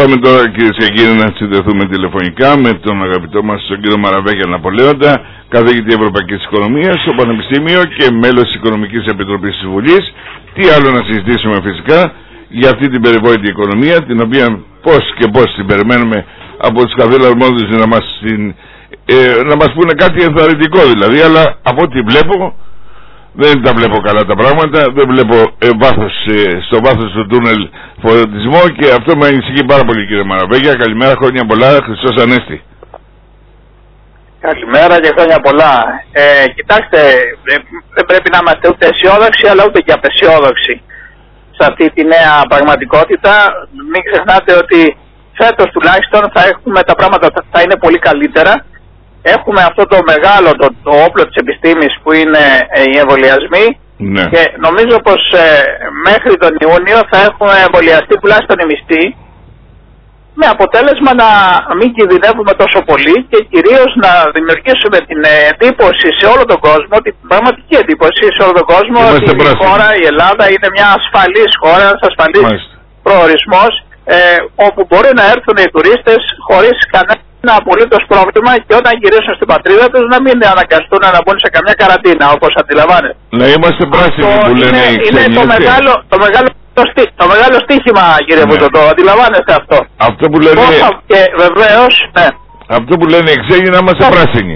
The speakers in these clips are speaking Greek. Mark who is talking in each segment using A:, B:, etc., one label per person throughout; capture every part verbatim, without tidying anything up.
A: Πάμε τώρα, κυρίες και κύριοι, να συνδεθούμε τηλεφωνικά με τον αγαπητό μας τον κύριο Μαραβέγια Ναπολέοντα, καθηγητή Ευρωπαϊκής Οικονομίας στο Πανεπιστήμιο και μέλος της Οικονομικής Επιτροπής της Βουλής. Τι άλλο να συζητήσουμε φυσικά για αυτή την περιβόητη οικονομία, την οποία πώς και πώς την περιμένουμε από τους καθήλους αρμόδιους να μας, ε, να μας πούνε κάτι ενθαρρυντικό δηλαδή, αλλά από ό,τι βλέπω δεν τα βλέπω καλά τα πράγματα, δεν βλέπω ε, βάθος, ε, στο βάθος του τούνελ φωτισμό και αυτό με ανησυχεί πάρα πολύ, κύριε Μαραβέγια. Καλημέρα, χρόνια πολλά, Χριστός Ανέστη.
B: Καλημέρα και χρόνια πολλά. Ε, κοιτάξτε, δεν πρέπει να είμαστε ούτε αισιόδοξοι αλλά ούτε και απεσιόδοξοι σε αυτή τη νέα πραγματικότητα. Μην ξεχνάτε ότι φέτος τουλάχιστον θα έχουμε τα πράγματα, θα είναι πολύ καλύτερα. Έχουμε αυτό το μεγάλο, το, το όπλο της επιστήμης που είναι ε, οι εμβολιασμοί, ναι. Και νομίζω πως ε, μέχρι τον Ιούνιο θα έχουμε εμβολιαστεί τουλάχιστον οι μισθοί, με αποτέλεσμα να μην κινδυνεύουμε τόσο πολύ και κυρίως να δημιουργήσουμε την εντύπωση σε όλο τον κόσμο, την πραγματική εντύπωση σε όλο τον κόσμο ότι η χώρα, η Ελλάδα είναι μια ασφαλής χώρα, ένας ασφαλής προορισμός, ε, όπου μπορεί να έρθουν οι τουρίστες χωρίς κανένα απολύτως πρόβλημα και όταν γυρίσουν στην πατρίδα τους να μην αναγκαστούν να μπουν σε καμιά καραντίνα, όπως αντιλαμβάνετε.
A: Να είμαστε πράσινοι που λένε οι
B: είναι το μεγάλο, το μεγάλο Το, στί, το μεγάλο στίχημα, κύριε Βούτο, ναι. Το αντιλαμβάνεστε αυτό.
A: Αυτό που λένε,
B: Πόσα, και βεβαίως, ναι.
A: Αυτό που λένε οι ξένοι να είμαστε ναι. πράσινοι.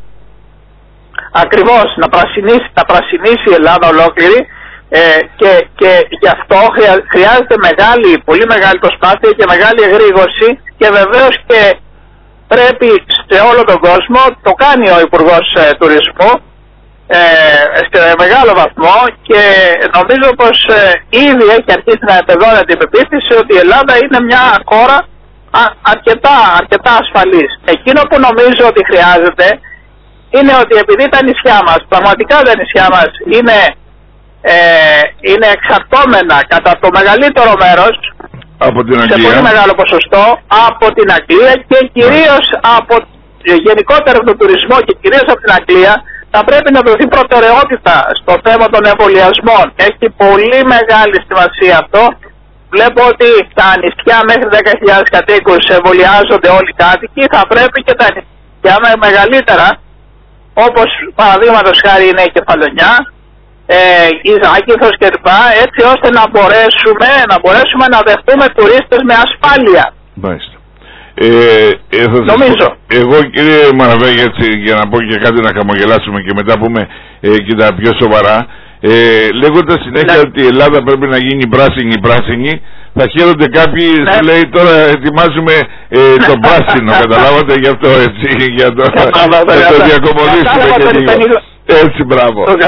B: Ακριβώς, να πρασινίσει, να πρασινίσει η Ελλάδα ολόκληρη ε, και, και γι' αυτό χρειά, χρειάζεται μεγάλη, πολύ μεγάλη προσπάθεια και μεγάλη εγρήγορση και βεβαίως και πρέπει σε όλο τον κόσμο, το κάνει ο Υπουργός ε, Τουρισμού, Ε, σε μεγάλο βαθμό και νομίζω πως ε, ήδη έχει αρχίσει να επεδώνεται η πεποίθηση ότι η Ελλάδα είναι μια χώρα α, αρκετά, αρκετά ασφαλής. Εκείνο που νομίζω ότι χρειάζεται είναι ότι επειδή τα νησιά μας, πραγματικά τα νησιά μας είναι, ε, είναι εξαρτώμενα κατά το μεγαλύτερο μέρος
A: από την
B: σε πολύ μεγάλο ποσοστό από την Αγγλία και κυρίως από γενικότερα από τον τουρισμό και κυρίως από την Αγγλία, θα πρέπει να δοθεί προτεραιότητα στο θέμα των εμβολιασμών. Έχει πολύ μεγάλη σημασία αυτό. Βλέπω ότι τα νησιά μέχρι δέκα χιλιάδες κατοίκους εμβολιάζονται όλοι οι κάτοικοι. Θα πρέπει και τα νησιά με μεγαλύτερα, όπως παραδείγματος χάρη είναι η Κεφαλονιά, ε, η Ζάκυνθος κλπ. Έτσι ώστε να μπορέσουμε, να μπορέσουμε να δεχτούμε τουρίστες με ασφάλεια.
A: Μάλιστα. Ε, ε,
B: Νομίζω.
A: Εγώ, κύριε Μαραβέγια, έτσι, για να πω και κάτι να χαμογελάσουμε και μετά πούμε ε, και τα πιο σοβαρά, ε, λέγοντας συνέχεια ναι. ότι η Ελλάδα πρέπει να γίνει πράσινη πράσινη, θα χαίρονται κάποιοι, ναι. σου λέει τώρα ετοιμάζουμε ε, το πράσινο, καταλάβατε, γι' αυτό έτσι, για το, για το διακομωδήσουμε και λίγο. Έτσι, μπράβο.
B: Το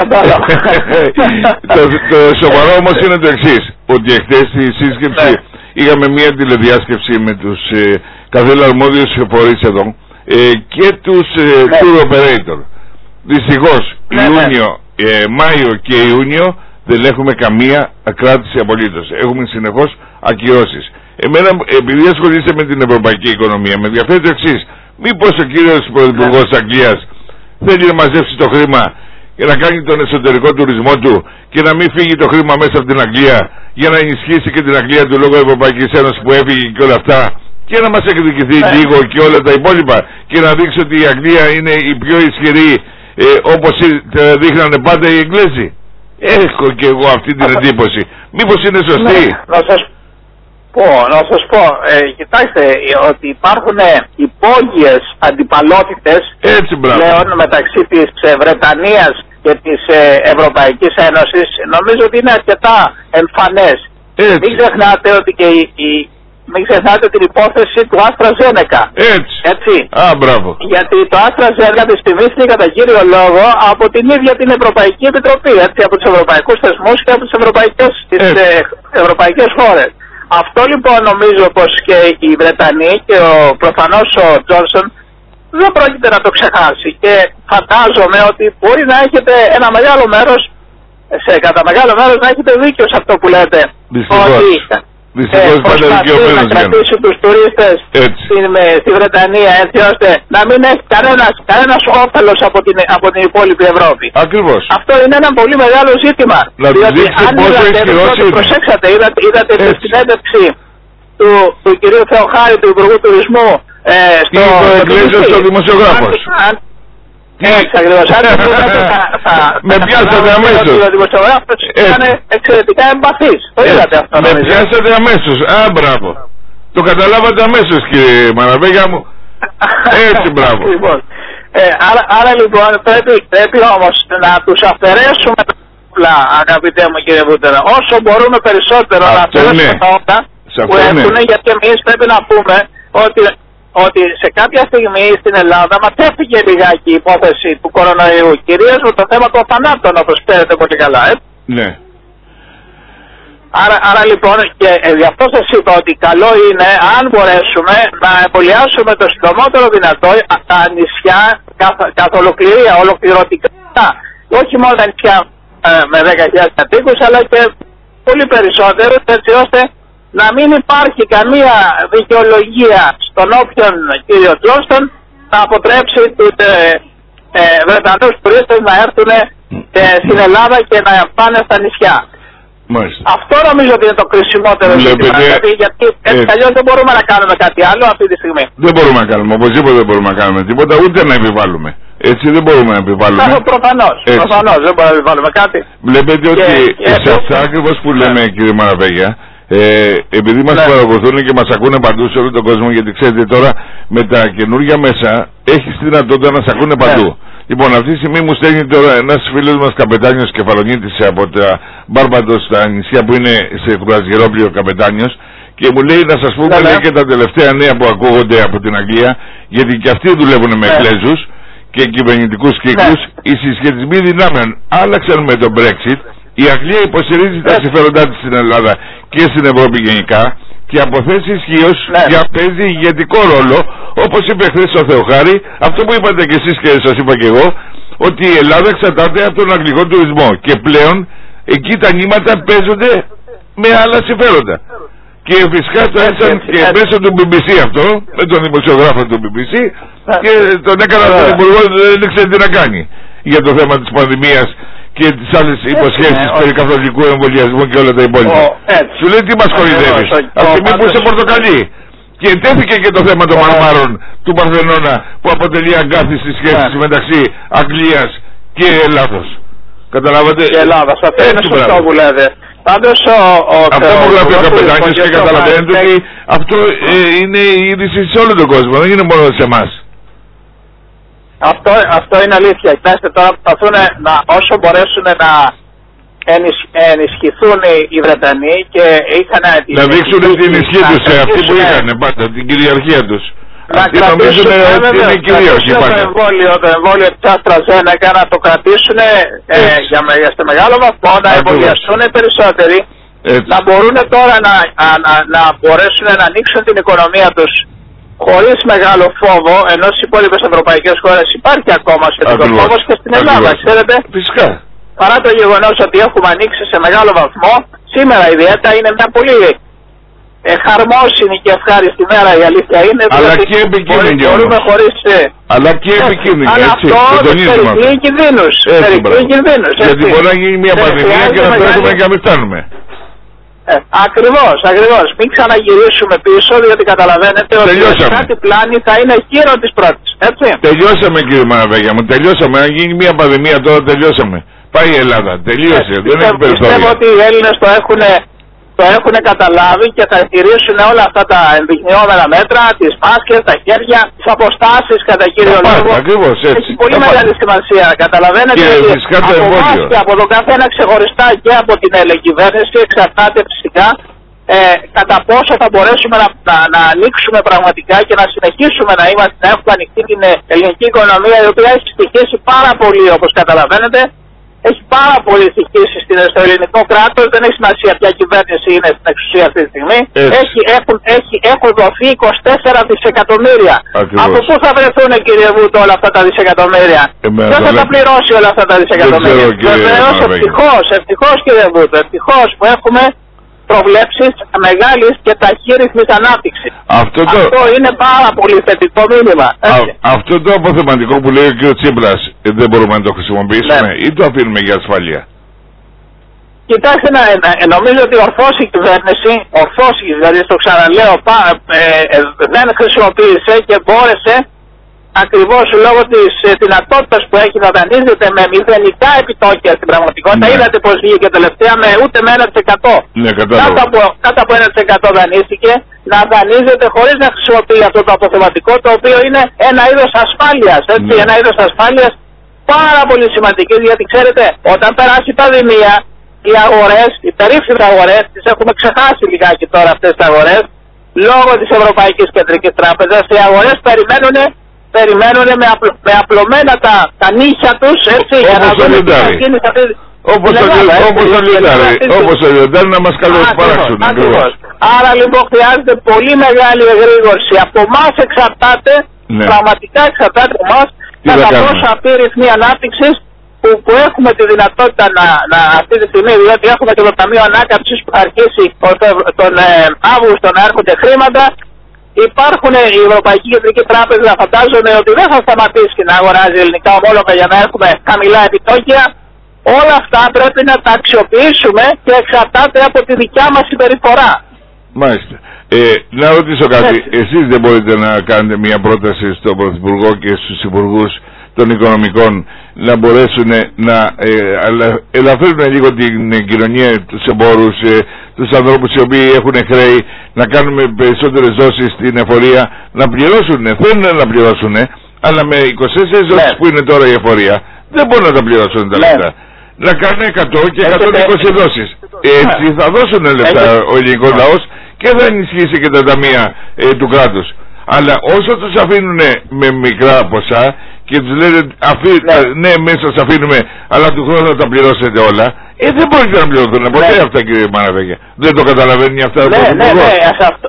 A: το, το σοβαρό όμως είναι το εξής, ότι εχθές στη σύσκεψη ναι. είχαμε μια τηλεδιάσκεψη με τους ε, καθόλου αρμόδιους φορείς εδώ ε, και τους ε, ναι. tour operator. Δυστυχώς ναι, Ιούνιο, ναι. ε, Μάιο και Ιούνιο δεν έχουμε καμία κράτηση απολύτως. Έχουμε συνεχώς ακυρώσεις. Εμένα, επειδή ασχολείστε με την ευρωπαϊκή οικονομία, με ενδιαφέρει το εξής. Μήπως ο κύριος Πρωθυπουργός ναι. Αγγλίας θέλει να μαζέψει το χρήμα για να κάνει τον εσωτερικό τουρισμό του και να μην φύγει το χρήμα μέσα από την Αγγλία για να ενισχύσει και την Αγγλία του λόγω Ευρωπαϊκής Ένωσης που έφυγε και όλα αυτά και να μας εκδικηθεί yeah. λίγο και όλα τα υπόλοιπα και να δείξει ότι η Αγγλία είναι η πιο ισχυρή ε, όπως δείχνανε πάντα οι Εγγλέζοι. Έχω και εγώ αυτή την εντύπωση. Μήπως είναι σωστή?
B: Ναι, να σας πω, να σας πω ε, κοιτάξτε ότι υπάρχουν υπόγειες αντιπαλότητες πλέον μεταξύ της ε, Βρετανίας και της ε, Ευρωπαϊκής Ένωσης. Νομίζω ότι είναι αρκετά εμφανές. Έτσι. Μην ξεχνάτε ότι και η, η Μην ξεχνάτε την υπόθεση του AstraZeneca.
A: Έτσι.
B: Έτσι.
A: Α, μπράβο.
B: Γιατί το AstraZeneca επιστημίστηκε κατά κύριο λόγο από την ίδια την Ευρωπαϊκή Επιτροπή. Έτσι, από τους ευρωπαϊκούς θεσμούς και από τις ευρωπαϊκές, τις, ε, ευρωπαϊκές χώρες. Αυτό λοιπόν νομίζω πως και οι Βρετανοί και ο, προφανώς ο Τζόνσον δεν πρόκειται να το ξεχάσει. Και φαντάζομαι ότι μπορεί να έχετε ένα μεγάλο μέρος, σε κατά μεγάλο μέρος να έχετε δίκιο σε αυτό που λέτε.
A: Δυστυχώς. Ότι Δυστυχώς ε,
B: προσπαθεί να κρατήσει τους τουρίστες στην, στη Βρετανία έτσι ώστε να μην έχει κανένας, κανένας όφελος από την, από την υπόλοιπη Ευρώπη.
A: Ακριβώς.
B: Αυτό είναι ένα πολύ μεγάλο ζήτημα.
A: Να
B: διότι αν είδατε,
A: είναι.
B: προσέξατε, είδατε, είδατε ναι. τη συνέντευξη του, του κυρίου Θεοχάρη, του Υπουργού Τουρισμού, ε, στο...
A: Τι το εκκλέζεται ο δημοσιογράφος.
B: Έτσι ακριβώς.
A: Με πιάσατε αμέσως.
B: Ο δημοσιογράφος ήταν εξαιρετικά εμπαθής. Το είδατε αυτό.
A: Με πιάσατε αμέσως. Α, μπράβο. Το καταλάβατε αμέσως, κύριε Μαραβέγια μου. Έτσι, μπράβο.
B: Ε, άρα, άρα λοιπόν πρέπει, πρέπει όμως να τους αφαιρέσουμε τα όπλα, αγαπητέ μου κύριε Βούτερα, όσο μπορούμε περισσότερο αυτό να αφαιρέσουμε ναι. τα όπλα που έχουν, ναι. γιατί εμείς πρέπει να πούμε ότι, ότι σε κάποια στιγμή στην Ελλάδα ματέφυγε λιγάκι η υπόθεση του κορονοϊού, κυρίως με το θέμα των θανάτων, όπως ξέρετε πολύ καλά. Ε.
A: Ναι.
B: Άρα, άρα λοιπόν και ε, γι' αυτό σας είπα ότι καλό είναι αν μπορέσουμε να εμβολιάσουμε το συντομότερο δυνατό τα νησιά καθ, καθ' ολοκληρία, ολοκληρωτικά, όχι μόνο τα νησιά ε, με δέκα χιλιάδες κατοίκους αλλά και πολύ περισσότερο, έτσι ώστε να μην υπάρχει καμία δικαιολογία στον όποιον κύριο τουλάχιστον να αποτρέψει τους ε, ε, Βρετανούς τουρίστες να έρθουν ε, στην Ελλάδα και να πάνε στα νησιά.
A: Μάλιστα.
B: Αυτό νομίζω ότι είναι το κρισιμότερο ζήτημα. Γιατί, γιατί έτσι αλλιώς δεν μπορούμε να κάνουμε κάτι άλλο αυτή τη στιγμή.
A: Δεν μπορούμε να κάνουμε, οπωσδήποτε δεν μπορούμε να κάνουμε τίποτα, ούτε να επιβάλλουμε. Έτσι δεν μπορούμε να επιβάλλουμε.
B: Προφανώς, προφανώς δεν μπορούμε να επιβάλλουμε κάτι.
A: Βλέπετε
B: και,
A: ότι
B: και
A: σε αυτά ακριβώς που λέμε, ναι. κύριε Μαραβέγια, ε, επειδή μας ναι. παρακολουθούν και μας ακούνε παντού σε όλο τον κόσμο, γιατί ξέρετε τώρα με τα καινούργια μέσα έχει τη δυνατότητα να σας ακούνε παντού. Ναι. Λοιπόν, αυτή τη στιγμή μου στέλνει τώρα ένας φίλος μας καπετάνιος Κεφαλονίτης από τα Μπάρμπαντος, στα νησιά που είναι σε κουρασγερόπλιο καπετάνιος, και μου λέει να σας πούμε λέει, και τα τελευταία νέα που ακούγονται από την Αγγλία, γιατί και αυτοί δουλεύουν με εκκλέζους και κυβερνητικούς κύκλους. Οι συσχετισμοί δυνάμεων άλλαξαν με το Brexit. Η Αγγλία υποστηρίζει τα συμφέροντά της στην Ελλάδα και στην Ευρώπη γενικά και από θέση ισχύως ναι. για παίζει ηγετικό ρόλο, όπως είπε χθες ο Θεοχάρη, αυτό που είπατε και εσείς και σας είπα και εγώ, ότι η Ελλάδα εξαρτάται από τον αγγλικό τουρισμό και πλέον εκεί τα νήματα παίζονται με άλλα συμφέροντα. Και φυσικά το έσαν και μέσω του μπι μπι σι αυτό, με τον δημοσιογράφο του μπι μπι σι, και τον έκανα τον υπουργό, δεν ήξερε τι να κάνει για το θέμα της πανδημίας και τις άλλες υποσχέσεις περί καθολικού εμβολιασμού και όλα τα υπόλοιπα. Σου λέει τι μας κορυδεύεις, από τη στιγμή που είσαι πορτοκαλί. Και τέθηκε και το θέμα των μαρμάρων του Παρθενώνα που αποτελεί αγκάθι στις σχέσεις μεταξύ Αγγλίας και Ελλάδος. Καταλάβατε.
B: Και Ελλάδας, αυτό είναι σωστό που λέτε. Πάντως ο, ο,
A: αυτό που γράφει ο καπετάνιος και καταλαβαίνετε ότι αυτό είναι η είδηση σε όλο τον κόσμο, δεν είναι μόνο σε εμάς.
B: Αυτό, αυτό είναι αλήθεια. Κοιτάξτε τώρα προσπαθούν να όσο μπορέσουν να ενισχυθούν οι Βρετανοί και είχαν
A: να δείξουν την ισχύ τους σε αυτή που είχαν πάντα, την κυριαρχία τους.
B: Να
A: αυτοί νομίζουν ότι είναι κυρίαρχοι πάντα.
B: Το εμβόλιο, το εμβόλιο της AstraZeneca να το κρατήσουν ε, για, για στο μεγάλο βαθμό, να εμβολιαστούν περισσότεροι, έτσι. Να μπορούν τώρα να, να, να μπορέσουν να ανοίξουν την οικονομία τους χωρίς μεγάλο φόβο, ενώ στις υπόλοιπες ευρωπαϊκές χώρες υπάρχει ακόμα σχετικό φόβος και στην Ελλάδα, ξέρετε.
A: Φυσικά.
B: Παρά το γεγονός ότι έχουμε ανοίξει σε μεγάλο βαθμό, σήμερα ιδιαίτερα είναι μια πολύ ε, χαρμόσυνη και ευχάριστη μέρα, η αλήθεια είναι.
A: Αλλά και επικίνδυνη
B: μπορούμε χωρίς...
A: Αλλά και επικίνδυνη,
B: αλλά
A: έτσι,
B: αυτό περικλεί κινδύνους. Περικλεί κινδύνους.
A: Γιατί μπορεί να γίνει μια πανδημία και να φτάσουμε και να μην φτάνουμε.
B: Ε, ακριβώς, ακριβώς. Μην ξαναγυρίσουμε πίσω, διότι καταλαβαίνετε ότι κάτι πλάνη θα είναι γύρω της πρώτης. Έτσι.
A: Τελειώσαμε κύριε Μαραβέγια μου, τελειώσαμε. Αν γίνει μια πανδημία τώρα τελειώσαμε. Πάει η Ελλάδα, τελείωσε. Ε, δεν
B: πιστεύω,
A: έχει περιθώρια.
B: Πιστεύω ότι οι Έλληνες το έχουν, το έχουν καταλάβει και θα στηρίσουν όλα αυτά τα ενδεικνυόμενα μέτρα, τις μάσκες, τα χέρια, τις αποστάσεις κατά κύριο λόγο.
A: Ακριβώς, έτσι.
B: Έχει πολύ μεγάλη σημασία. Καταλαβαίνετε
A: και
B: ότι
A: από
B: εμάς και από το καθένα ξεχωριστά και από την κυβέρνηση εξαρτάται φυσικά ε, κατά πόσο θα μπορέσουμε να, να, να ανοίξουμε πραγματικά και να συνεχίσουμε να, είμαστε, να έχουμε ανοιχτή την ελληνική οικονομία, η οποία έχει στοιχήσει πάρα πολύ, όπως καταλαβαίνετε. Έχει πάρα πολύ στοιχήσει στο ελληνικό κράτος, δεν έχει σημασία ποια κυβέρνηση είναι στην εξουσία αυτή τη στιγμή. Έχει, έχουν, έχει, έχουν δοθεί είκοσι τέσσερα δισεκατομμύρια. Ακριβώς. Από πού θα βρεθούν κύριε Βούτο όλα αυτά τα δισεκατομμύρια? Ποιος θα τα πληρώσει όλα αυτά τα δισεκατομμύρια? Βεβαίως, ευτυχώς, ευτυχώς κύριε Βούτο, ευτυχώς που έχουμε προβλέψεις μεγάλης και ταχύρυθμης ανάπτυξης. Αυτό, το... αυτό είναι πάρα πολύ θετικό μήνυμα.
A: Α, αυτό το αποθεματικό που λέει ο κ. Τσίπρας δεν μπορούμε να το χρησιμοποιήσουμε, ναι, ή το αφήνουμε για ασφαλεία?
B: Κοιτάξτε, να, ε, νομίζω ότι ορθώς η κυβέρνηση, ορθώς δηλαδή το ξαναλέω, πα, ε, ε, δεν χρησιμοποίησε και μπόρεσε ακριβώς λόγω της ε, δυνατότητας που έχει να δανείζεται με μηδενικά επιτόκια στην πραγματικότητα. Ναι. Είδατε πως βγήκε τελευταία με ούτε με ένα τοις εκατό.
A: Ναι,
B: κάτω, από, κάτω από ένα τοις εκατό δανείστηκε, να δανείζεται χωρίς να χρησιμοποιεί αυτό το αποθεματικό, το οποίο είναι ένα είδος ασφάλειας. Έτσι, ναι. Ένα είδος ασφάλειας πάρα πολύ σημαντική, γιατί ξέρετε, όταν περάσει η πανδημία, οι αγορές, οι περίφημες αγορές, τις έχουμε ξεχάσει λιγάκι τώρα αυτές τις αγορές, λόγω της Ευρωπαϊκής Κεντρικής Τράπεζας, οι αγορές περιμένουν, περιμένουν με, απλ, με απλωμένα τα, τα νύχια τους, έτσι,
A: όπως
B: για να δουν τι θα γίνει σε αυτή
A: όπως το λιοντάρι, όπως το λιοντάρι να μας καλοπαράξουν.
B: Ακριβώς. Άρα λοιπόν χρειάζεται πολύ μεγάλη εγρήγορση. Από εμάς εξαρτάται, ναι. πραγματικά εξαρτάται από εμάς, κατά πόσο αυτή η ρυθμή ανάπτυξης που, που έχουμε τη δυνατότητα να, να αυτή τη στιγμή, διότι έχουμε και το Ταμείο Ανάκαμψης που θα αρχίσει τον ε, Αύγουστο να έρχονται χρήματα. Υπάρχουν η Ευρωπαϊκή Κεντρική Τράπεζα, φαντάζομαι ότι δεν θα σταματήσει να αγοράζει ελληνικά ομόλογα για να έχουμε χαμηλά επιτόκια. Όλα αυτά πρέπει να τα αξιοποιήσουμε και εξαρτάται από τη δικιά μας συμπεριφορά.
A: Μάλιστα. Ε, να ρωτήσω κάτι. Έτσι. Εσείς δεν μπορείτε να κάνετε μια πρόταση στον Πρωθυπουργό και στους Υπουργούς των Οικονομικών να μπορέσουν να ε, ελαφρύνουν λίγο την κοινωνία, τους εμπόρους, ε, τους ανθρώπους οι οποίοι έχουν χρέη, να κάνουμε περισσότερες δόσεις στην εφορία, να πληρώσουν, θέλουν να πληρώσουν, αλλά με είκοσι τέσσερις ναι. δόσεις που είναι τώρα η εφορία δεν μπορούν να τα πληρώσουν τα λεφτά. Ναι. Να κάνουν εκατό και εκατόν είκοσι δόσεις. Έτσι θα δώσουν λεφτά ο ελληνικός λαός και θα ενισχύσει και τα ταμεία ε, του κράτους. Αλλά όσο τους αφήνουν με μικρά ποσά και τους λένε αφή, ναι. ναι μέσα σας αφήνουμε αλλά του χρόνου θα τα πληρώσετε όλα, ε, δεν μπορείτε να πληρωθούν ποτέ ναι. αυτά, κύριε Μαραβέγια. Δεν το καταλαβαίνει αυτά
B: ναι,
A: το
B: ναι, ναι,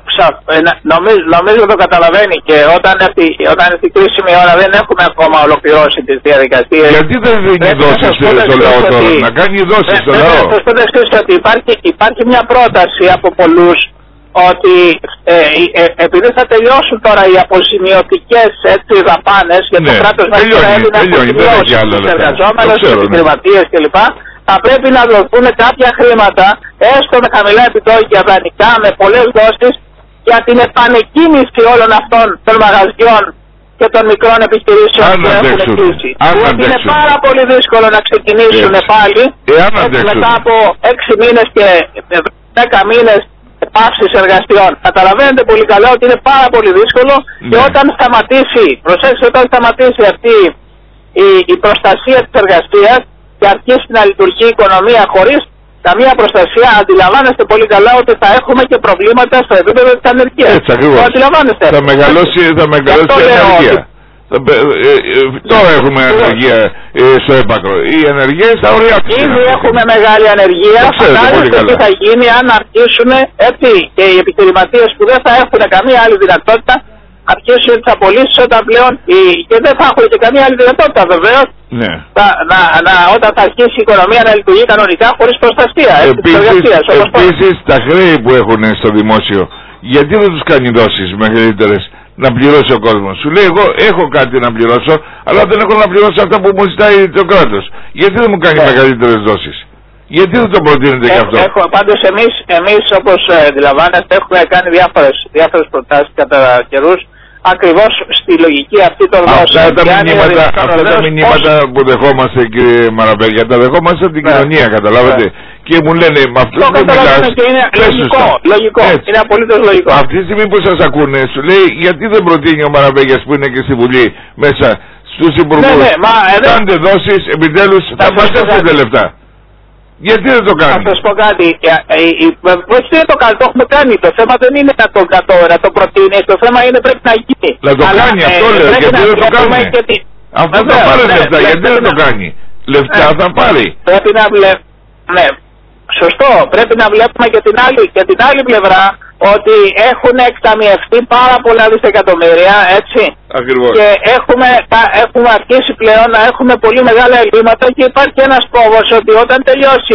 B: ναι, νομίζω, νομίζω το καταλαβαίνει και όταν έρθει, όταν έρθει η κρίσιμη ώρα δεν έχουμε ακόμα ολοκληρώσει τις διαδικασίες.
A: Γιατί δεν δίνει δόσεις στο λαό τώρα, να κάνει δόσεις στο λαό.
B: Θα σας πω το εξής, ότι υπάρχει, υπάρχει μια πρόταση από πολλούς ότι ε, ε, επειδή θα τελειώσουν τώρα οι αποζημιωτικές δαπάνες για το
A: ναι,
B: κράτος να πρέπει να αποζημιώσει τους εργαζόμενους, τους επιχειρηματίες κλπ. Θα πρέπει να δοθούν κάποια χρήματα, έστω με χαμηλά επιτόκια δανεικά, με πολλές δόσεις, για την επανεκκίνηση όλων αυτών των μαγαζιών και των μικρών επιχειρήσεων που έχουν κλείσει. Ότι είναι πάρα πολύ δύσκολο να ξεκινήσουν έτσι. Πάλι έτσι, μετά από έξι μήνες και δέκα μήνες πάυσης εργασιών. Καταλαβαίνετε πολύ καλά ότι είναι πάρα πολύ δύσκολο ναι. και όταν σταματήσει, προσέξτε, όταν σταματήσει αυτή η, η προστασία της εργασίας και αρχίσει να λειτουργεί η οικονομία χωρίς καμία προστασία, αντιλαμβάνεστε πολύ καλά ότι θα έχουμε και προβλήματα στο επίπεδο της ανεργίας.
A: Έτσι ακριβώς.
B: Το αντιλαμβάνεστε.
A: Θα μεγαλώσει, θα μεγαλώσει η ανεργία. Θα, ε, ε, τώρα έχουμε ανεργία ε, στο έπακρο. Η ανεργία στα ωριά της.
B: Ήδη έχουμε μεγάλη ανεργία. Φαντάζεστε τι θα γίνει αν αρχίσουν έτσι και οι επιχειρηματίες που δεν θα έχουν καμία άλλη δυνατότητα αρχίσουν τις απολύσεις όταν πλέον οι, και δεν θα έχουν και καμία άλλη δυνατότητα βεβαίως
A: ναι.
B: να, να, να, όταν θα αρχίσει η οικονομία να λειτουργεί κανονικά χωρίς προστασία.
A: Επίσης, επίσης τα χρέη που έχουν στο δημόσιο γιατί δεν τους κάνει δόσεις μεγαλύτερες να πληρώσει ο κόσμος. Σου λέει εγώ έχω κάτι να πληρώσω αλλά δεν έχω να πληρώσω αυτά που μου ζητάει το κράτος. Γιατί δεν μου κάνει yeah. μεγαλύτερες δόσεις. Γιατί δεν το προτείνετε γι' αυτό.
B: Έχω, πάντως εμείς, εμείς όπως αντιλαμβάνεστε έχουμε κάνει διάφορες, διάφορες προτάσεις κατά καιρούς ακριβώς στη λογική αυτή των δόσεων.
A: Αυτά τα μηνύματα, αυτά τα μηνύματα πώς... που δεχόμαστε κύριε Μαραβέγια τα δεχόμαστε από την yeah. κοινωνία καταλάβετε. Yeah. Και μου λένε με αυτούς που μιλάς
B: και είναι λογικό, λογικό. Είναι απολύτως λογικό.
A: Αυτή τη στιγμή που σας ακούνε σου λέει γιατί δεν προτείνει ο Μαραβέγιας που είναι και στη Βουλή μέσα στους υπουργούς ναι, ναι, κάντε ε, δόσεις επιτέλους θα μας έρθετε λεφτά. Γιατί δεν το κάνει.
B: Θα σας πω κάτι. Όχι δεν το κάνει, το έχουμε κάνει. Το θέμα δεν είναι να το, να το, να το προτείνει. Το θέμα είναι πρέπει να γίνει.
A: Να το αλλά, κάνει αυτό ε, λέω. Γιατί δεν το κάνει. Τη... Αυτό θα πάρει ναι, λεφτά. Ναι, γιατί δεν το κάνει. Λεφτά θα πάρει.
B: Πρέπει να βλέπουμε. Ναι. Σωστό. Πρέπει να βλέπουμε και την άλλη, και την άλλη πλευρά ότι έχουν εκταμιευτεί πάρα πολλά δισεκατομμύρια, έτσι.
A: Ακριβώς.
B: Και έχουμε, έχουμε αρχίσει πλέον να έχουμε πολύ μεγάλα ελλείμματα και υπάρχει ένας φόβος ότι όταν τελειώσει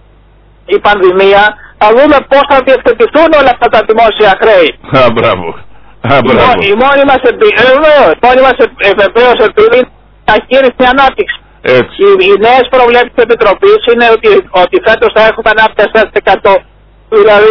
B: η πανδημία θα δούμε πώς θα διευθετηθούν όλα αυτά τα δημόσια χρέη.
A: Α, μπράβο. Α, μπράβο.
B: Η μόνη μας ελπίδα είναι ταχύρυθμη ανάπτυξη.
A: Έτσι.
B: Οι, οι νέες προβλέψεις της Επιτροπής είναι ότι, ότι φέτος θα έχουμε ένα τέσσερα τοις εκατό. Δηλαδή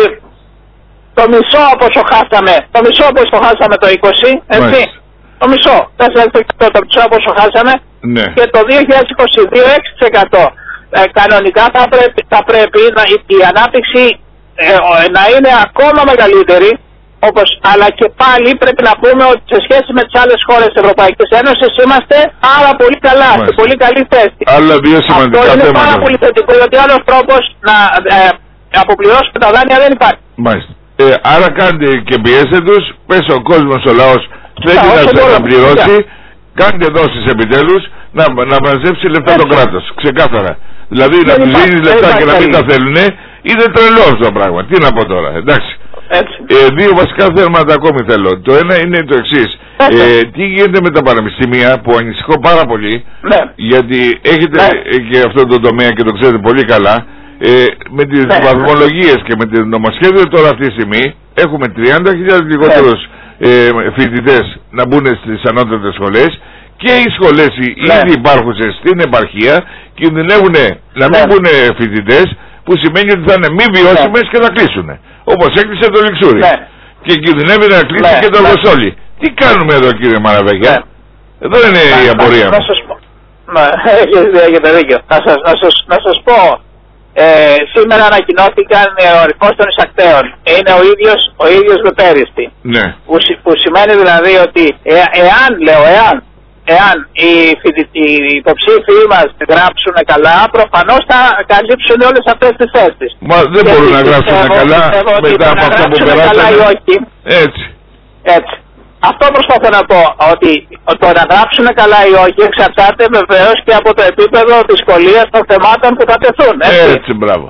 B: το μισό από όσο χάσαμε, το μισό από όσο χάσαμε το είκοσι, έτσι. Μάλιστα. Το μισό, τέσσερα τοις εκατό το μισό από όσο χάσαμε. Ναι. Και το δύο χιλιάδες είκοσι δύο έξι τοις εκατό. Ε, κανονικά θα πρέπει, θα πρέπει να, η, η ανάπτυξη ε, να είναι ακόμα μεγαλύτερη. Όπως, αλλά και πάλι πρέπει να πούμε ότι σε σχέση με τις άλλες χώρες της Ευρωπαϊκής Ένωσης είμαστε πάρα πολύ καλά, σε πολύ καλή θέση.
A: Άλλα δύο σημαντικά
B: Αυτό είναι
A: θέματα.
B: πάρα πολύ θετικό, γιατί άλλος τρόπος να ε, αποπληρώσουμε τα δάνεια δεν υπάρχει.
A: Μάλιστα. Ε, άρα κάντε και πιέστε τους, πες ο κόσμος, ο λαός θέλει να, να πληρώσει, κάντε δόσεις επιτέλους, να, να μαζέψει λεφτά το κράτος, ξεκάθαρα. Δηλαδή δεν να τους δίνεις λεφτά και να μην τα θέλουνε, είναι τρελό αυτό το πράγμα. Τι να πω τώρα, εντάξει. Ε, δύο βασικά θέματα ακόμη θέλω. Το ένα είναι το εξής. Ε, τι γίνεται με τα πανεπιστήμια που ανησυχώ πάρα πολύ, ναι. γιατί έχετε ναι. και αυτό το τομέα και το ξέρετε πολύ καλά, ε, με τις ναι. βαθμολογίες και με το νομοσχέδιο τώρα αυτή τη στιγμή έχουμε τριάντα χιλιάδες λιγότερους ναι. ε, φοιτητές να μπουν στις ανώτατες σχολές και οι σχολές οι ναι. ήδη υπάρχουσες στην επαρχία κινδυνεύουν να μην ναι. μπουν φοιτητές, που σημαίνει ότι θα είναι μη βιώσιμες ναι. και θα κλείσουν. Όπως έκλεισε το Λιξούρι. Ναι. Και κινδυνεύει να κλείσει ναι. και το Αργοσόλι. Ναι. Τι κάνουμε εδώ κύριε Μαραβέγια? Ναι. Εδώ είναι ναι. η απορία
B: μου. Ναι, έχετε δίκιο. Να σας, να σας, να σας πω, ε, σήμερα ανακοινώθηκαν ο αριθμός των εισακτέων. Είναι ο ίδιος, ο ίδιος με πέρυσι.
A: Ναι.
B: Που, που σημαίνει δηλαδή ότι ε, εάν, λέω, εάν Εάν οι, οι υποψήφοι μας γράψουν καλά, προφανώς θα καλύψουν όλες αυτές τις θέσεις.
A: Μα δεν και μπορούν να γράψουν καλά μετά από αυτό που περάσανε. Έτσι.
B: Έτσι. Αυτό προσπαθώ να πω, ότι το να γράψουν καλά ή όχι εξαρτάται βεβαίως και από το επίπεδο δυσκολίας των θεμάτων που θα τεθούν. Έτσι,
A: έτσι μπράβο.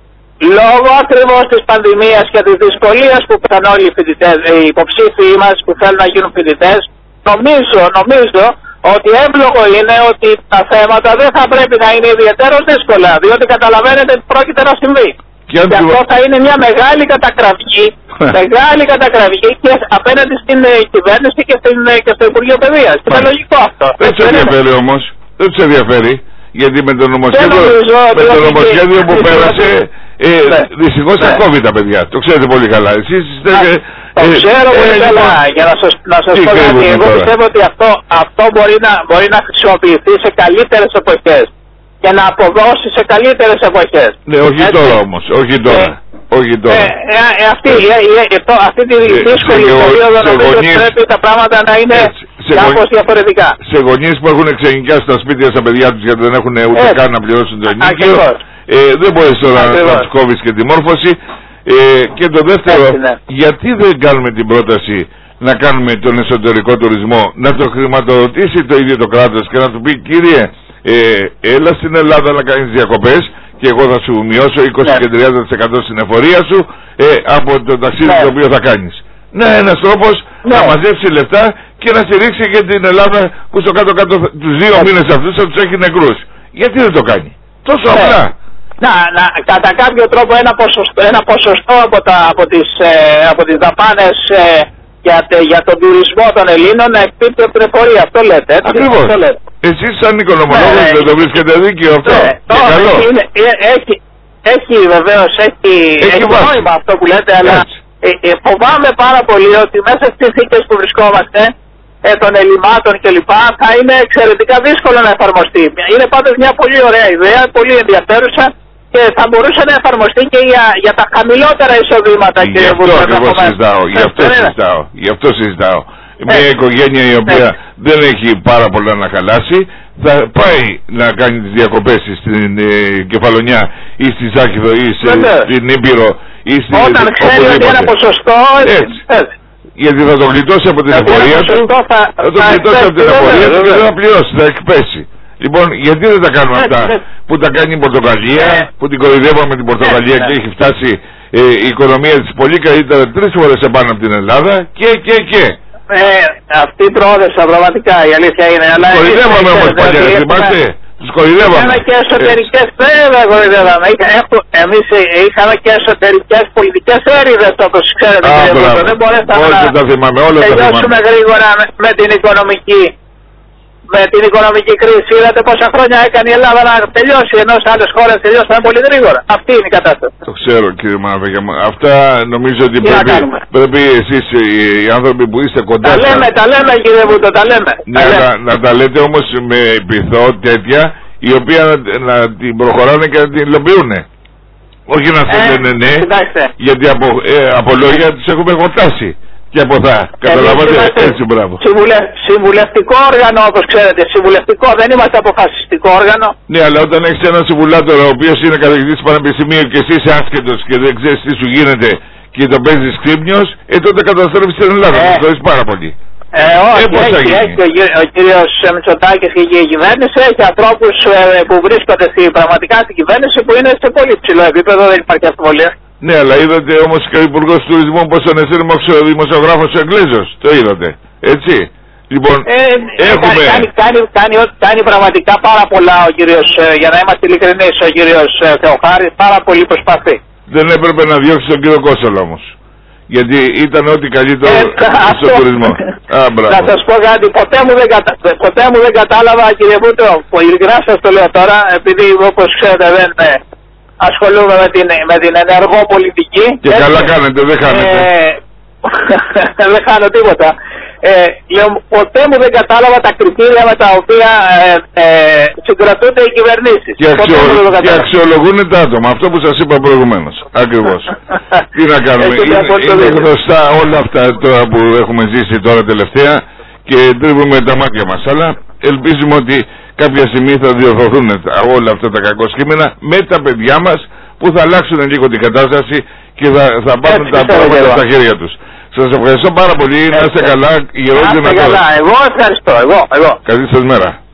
B: Λόγω ακριβώς της πανδημίας και της δυσκολίας που ήταν όλοι οι, φοιτητές, οι υποψήφοι μας που θέλουν να γίνουν φοιτητές, νομίζω, νομίζω ότι εύλογο είναι ότι τα θέματα δεν θα πρέπει να είναι ιδιαίτερως δύσκολα, διότι καταλαβαίνετε τι πρόκειται να συμβεί. Και, και αυτό θα είναι μια μεγάλη κατακραυγή, μεγάλη κατακραυγή και απέναντι στην ε, κυβέρνηση και, στην, ε, και στο Υπουργείο Παιδείας. Είναι λογικό αυτό.
A: Δεν τους ενδιαφέρει όμως, δεν τους ενδιαφέρει, γιατί με το νομοσχέδιο, με το νομοσχέδιο που πέρασε, ε, ναι. δυστυχώς θα κόβει τα παιδιά. Το ξέρετε πολύ καλά. Εσείς είστε...
B: Το ε, ξέρω ε, πολύ ε, καλά. Λοιπόν, για να σας, να σας πω κάτι, εγώ πιστεύω ότι αυτό, αυτό μπορεί, να, μπορεί να χρησιμοποιηθεί σε καλύτερες εποχές και να αποδώσει σε καλύτερες εποχές.
A: Ναι, όχι έτσι. Τώρα όμως, όχι τώρα. Ε, όχι τώρα. Ε,
B: ε, ε, αυτή, ε, ε, ε, το, αυτή τη δύσκολη ε, περίοδο νομίζω ότι πρέπει τα πράγματα να είναι κάπως διαφορετικά.
A: Σε γονείς που έχουν ξενικιάσει τα σπίτια στα παιδιά τους γιατί δεν έχουν ούτε έτσι. Καν να πληρώσουν το ενίκιο, ε, δεν μπορείς τώρα ακριβώς. Να τους κόβεις και τη μόρφωση. Ε, και το δεύτερο, έτσι, ναι. γιατί δεν κάνουμε την πρόταση να κάνουμε τον εσωτερικό τουρισμό, να το χρηματοδοτήσει το ίδιο το κράτος και να του πει κύριε, ε, έλα στην Ελλάδα να κάνεις διακοπές και εγώ θα σου μειώσω είκοσι ναι. και τριάντα τοις εκατό στην εφορία σου ε, από το ταξίδι ναι. το οποίο θα κάνεις. Ναι, ένας τρόπος ναι. να μαζέψει λεφτά και να στηρίξει και την Ελλάδα που στο κάτω-κάτω τους δύο ναι. μήνες αυτούς θα τους έχει νεκρούς. Γιατί δεν το κάνει? Τόσο ναι. απλά.
B: Να, να, κατά κάποιο τρόπο ένα ποσοστό, ένα ποσοστό από, τα, από, τις, ε, από τις δαπάνες ε, για, για τον τουρισμό των Ελλήνων να εκπίπτει από την εφορία. Αυτό λέτε, έτσι?
A: Ακριβώς.
B: Αυτό λέτε.
A: Εσείς σαν οικονομολόγος ναι, δεν το βρίσκετε δίκαιο αυτό?
B: Ναι,
A: και
B: το,
A: καλό.
B: Είναι, έχει, έχει βεβαίως, έχει, έχει, έχει νόημα αυτό που λέτε, αλλά ε, ε, φοβάμαι πάρα πολύ ότι μέσα στις συνθήκες που βρισκόμαστε, ε, των ελλημάτων κλπ. Θα είναι εξαιρετικά δύσκολο να εφαρμοστεί. Είναι πάντως μια πολύ ωραία ιδέα, πολύ ενδιαφέρουσα και θα μπορούσε να εφαρμοστεί και για, για τα χαμηλότερα εισοδήματα.
A: Γι' αυτό ακριβώς συζητάω, γι' αυτό συζητάω, γι' αυτό συζητάω. Μια ε, οικογένεια η οποία ε, δεν έχει πάρα πολλά να χαλάσει θα πάει να κάνει τις διακοπές στην ε, Κεφαλονιά ή στη Ζάκηδο ή στην Ήπειρο ή στην...
B: Όταν ξέρει ότι ένα ποσοστό...
A: Έτσι. Έτσι. Γιατί θα το γλιτώσει από την εφορία του, θα, θα, θα το γλιτώσει από την εφορία του και δεν θα πληρώσει, θα εκπέσει. Λοιπόν, γιατί δεν τα κάνουμε αυτά που τα κάνει η Πορτογαλία, που την κοροϊδεύαμε την Πορτογαλία και έχει φτάσει ε, η οικονομία της πολύ καλύτερα τρεις φορές επάνω από την Ελλάδα και και και.
B: Ε, αυτή η πρόοδευσα πραγματικά η αλήθεια είναι.
A: Τους κοροϊδεύαμε όμως παλιά, θυμάστε. Τους κοροϊδεύαμε.
B: Είχαμε και εσωτερικές, βέβαια κοροϊδεύαμε. Εμείς είχαμε και εσωτερικές πολιτικές έρηδες όπως ξέρετε.
A: Α,
B: δεν μπορέσαμε να
A: τα θυμάμαι, όλα
B: τελειώσουμε
A: τα
B: γρήγορα με την οικονομική. με την οικονομική κρίση. Είδατε πόσα χρόνια έκανε η Ελλάδα να τελειώσει, ενώ σε άλλες χώρες τελειώσαν πολύ γρήγορα. Αυτή είναι η κατάσταση.
A: Το ξέρω κύριε Μαυρογιάννη. Αυτά νομίζω ότι πρέπει, πρέπει εσείς οι άνθρωποι που είστε κοντά.
B: Τα λέμε, τα λέμε κύριε Βούτο, τα λέμε.
A: Ναι,
B: τα
A: να,
B: λέμε.
A: να τα λέτε όμως με πειθό τέτοια η οποία να, να την προχωράνε και να την υλοποιούν. Όχι να σας λένε ναι,
B: κοιτάξτε.
A: γιατί από, ε, από λόγια τις έχουμε γορτάσει. Και από θα, καταλαβαίνετε, έτσι μπράβο.
B: Συμβουλε, συμβουλευτικό όργανο, όπως ξέρετε, συμβουλευτικό, δεν είμαστε αποφασιστικό όργανο.
A: Ναι, αλλά όταν έχεις έναν συμβουλάτορα ο οποίος είναι καθηγητής πανεπιστημίου και εσύ είσαι άσχετος και δεν ξέρεις τι σου γίνεται και το παίζεις ξύπνιος, ε τότε καταστρέφεις την Ελλάδα, ε, το πάρα πολύ.
B: Ε, όχι,
A: ε,
B: έχει, έχει, ο, ο κύριος Μητσοτάκης και η κυβέρνηση έχει ανθρώπους ε, που βρίσκονται στη, πραγματικά στην κυβέρνηση που είναι σε πολύ ψηλό επίπεδο, δεν υπάρχει αμφιβολία.
A: Ναι, αλλά είδατε όμως και ο Υπουργός Τουρισμού πως τον εσύρμο ο δημοσιογράφος ο Εγγλέζος. Το είδατε. Έτσι. Λοιπόν,
B: ε,
A: έχουμε...
B: Κάνει, κάνει, κάνει, κάνει πραγματικά πάρα πολλά ο κύριος, για να είμαστε ειλικρινείς, ο κύριος Θεοχάρης, πάρα πολύ προσπαθεί.
A: Δεν έπρεπε να διώξει τον κύριο Κόσολα όμως. Γιατί ήταν ό,τι καλύτερο ε, στον τουρισμό. Α,
B: να σας πω κάτι, ποτέ μου δεν, κατα... ποτέ μου δεν κατάλαβα κύριε Βούτο, που ειλικρινά σας το λέω τώρα, επειδή όπως ξέρετε δεν ασχολούμαι με την, με την ενεργό πολιτική.
A: Και έτσι, καλά κάνετε, δεν χάνετε.
B: Ε, δεν χάνω τίποτα. Ε, λέω, ποτέ μου δεν κατάλαβα τα κριτήρια με τα οποία ε, ε, συγκρατούνται οι κυβερνήσεις.
A: Και, αξιο... και αξιολογούν τα άτομα, αυτό που σας είπα προηγουμένως. Ακριβώς. Τι να κάνουμε, είναι, είναι γνωστά όλα αυτά τώρα που έχουμε ζήσει τώρα τελευταία και τρίβουμε τα μάτια μας. Αλλά ελπίζουμε ότι κάποια στιγμή θα διορθωθούν όλα αυτά τα κακοσκήμενα με τα παιδιά μας που θα αλλάξουν λίγο την κατάσταση και θα, θα πάρουν τα πράγματα στα χέρια τους. Σας ευχαριστώ πάρα πολύ. Να είστε καλά.
B: Να είστε καλά. Εγώ ευχαριστώ. Εγώ. εγώ.
A: Καλή σας μέρα.